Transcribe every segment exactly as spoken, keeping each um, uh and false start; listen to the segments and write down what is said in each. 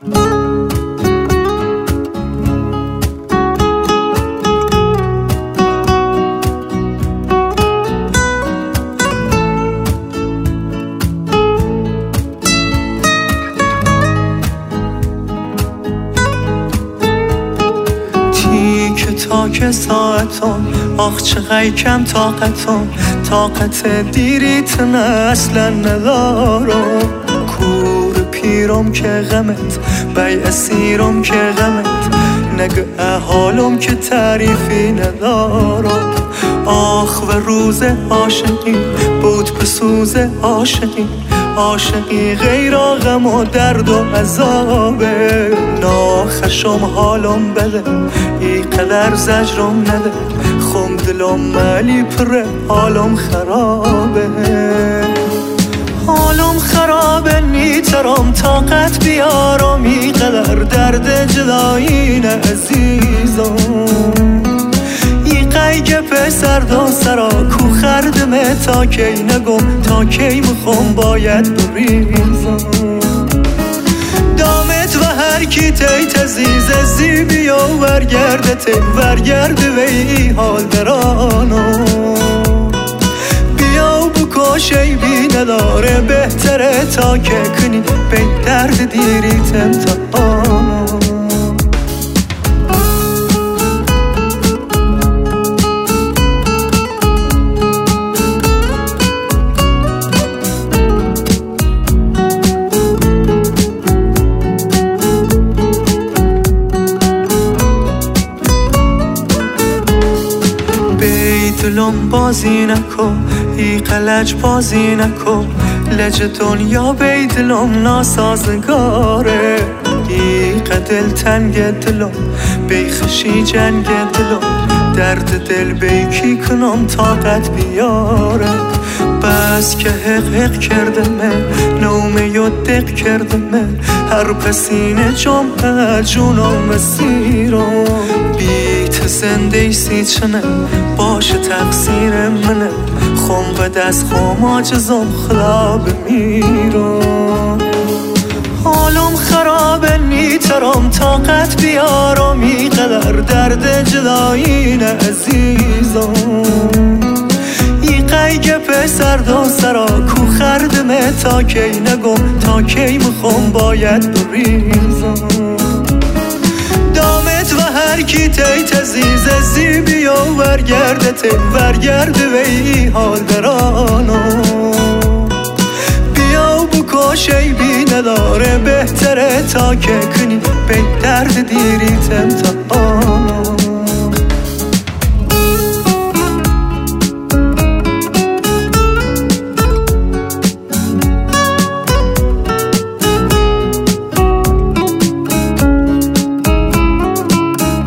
تاک ساعتم آخ چقدر کم طاقتم طاقت دیریتن اصلا ندارم کور پیرم که غمت بی اسیرم که غمت نگه حالم که تعریفی ندارم آخ و روز عاشقی بود بسوز عاشقی عاشقی غیر غم و درد و عذابه ناخشم حالم بده ای قدر زجرم نده خم دلم ملی پره حالم خرابه حالم خرابه نیترم طاقت بیارم ای قدر درد جدایین عزیزم قیگ پسر دا سرا کو خردمه تا کی نگم تا کی مخم باید بریزم دامت و هر کی تی تزیز زیبی و ورگرده تی ورگرده وی حال درانو بیا و بکشی بی نداره بهتره تا که کنی بی درد دیری تمتانو دلم بازی نکن ای قلج بازی نکن لج دنیا بی دلم ناسازگاره ای قدل تنگ دلم بی خشی جنگ دلم درد دل بی کی کنم طاقت بیاره بس که حق حق کردمه نومه یا دق کردمه هر پسینه جمعه جونم مسیرم بیت زنده ای سی چنه باشه تقصیر منه خم به دست خم آجزم خدا بمیرم حالم خرابه نیترم طاقت بیارم ای قدر درد جدایین عزیزم ای قیگ پسر دا سرا کو خردمه تا کی نگم تا کی مخم باید بریزم دامت و هر کی تی تزیز زیبی و ورگرده تی ورگرده وی حال درانو بیا و بکشی بی نداره بهتره تا که کنی بی درد دیری تمتانو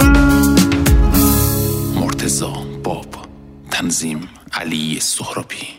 تنظیم علی سهرابی.